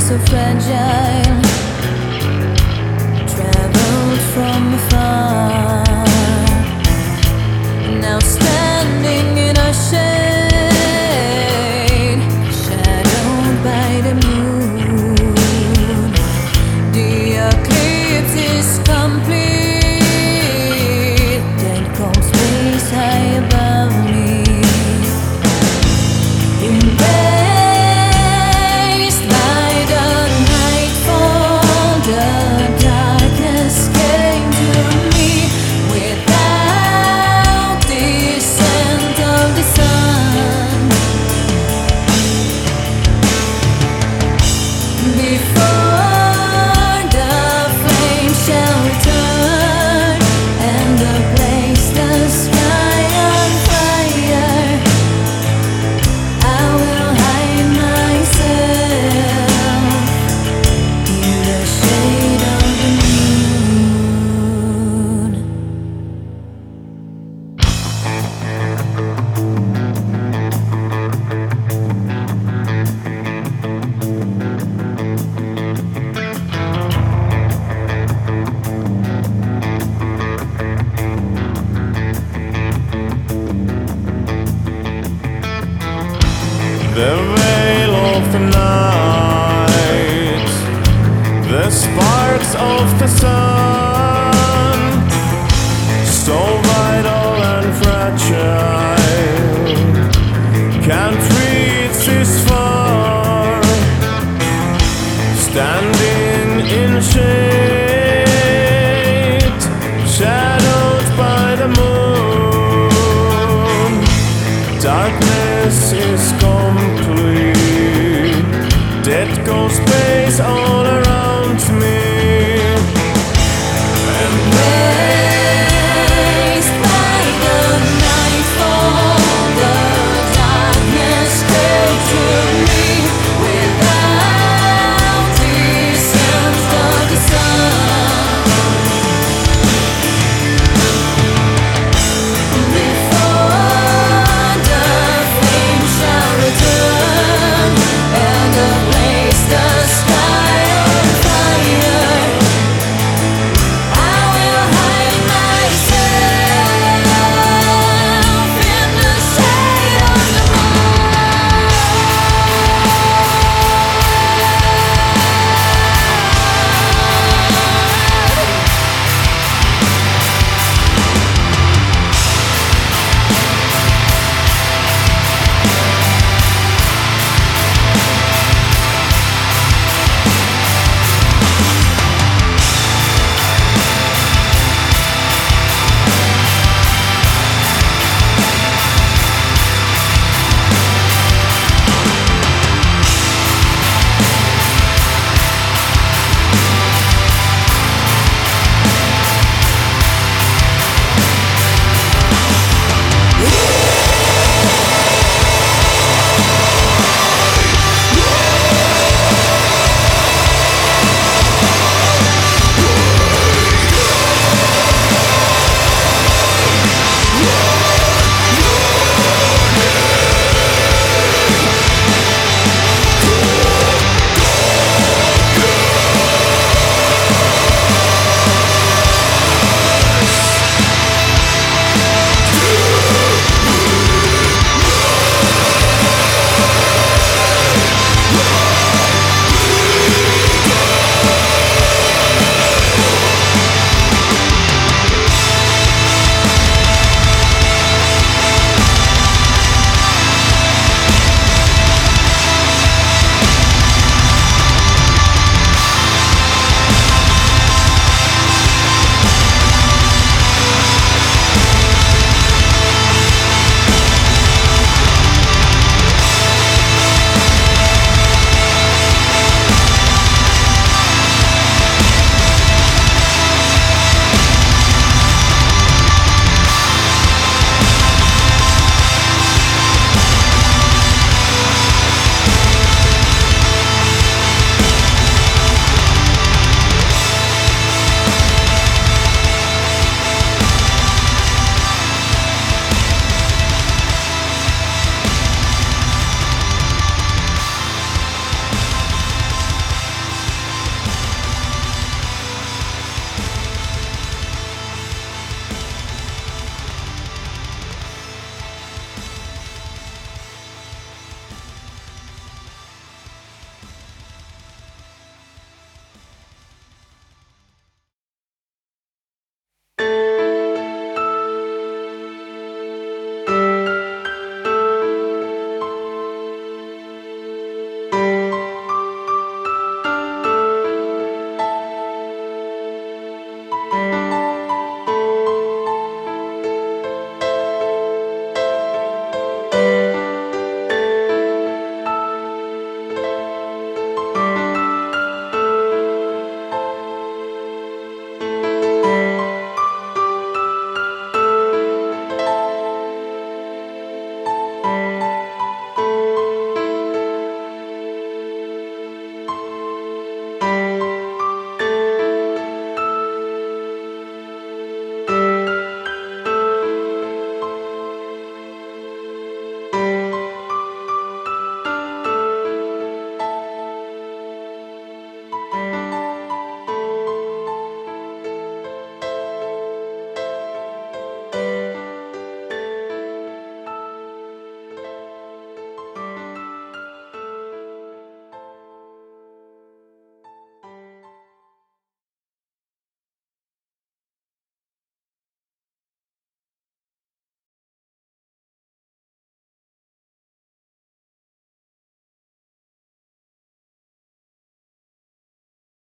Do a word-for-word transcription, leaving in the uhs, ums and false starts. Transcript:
so fragile, traveled from afar, now standing in a shade, shadowed by the moon. The eclipse is complete, dead calm space high above me. Embraced by the nightfall, the darkness came to me without the scent of the sun. Before the flame shall return and the place the sky on fire, I will hide myself in the shade of the moon. The veil of the night, the sparks of the sun, so vital and fragile, can't reach this far, standing in shade, shadowed by the moon. Darkness is complete, dead ghost space all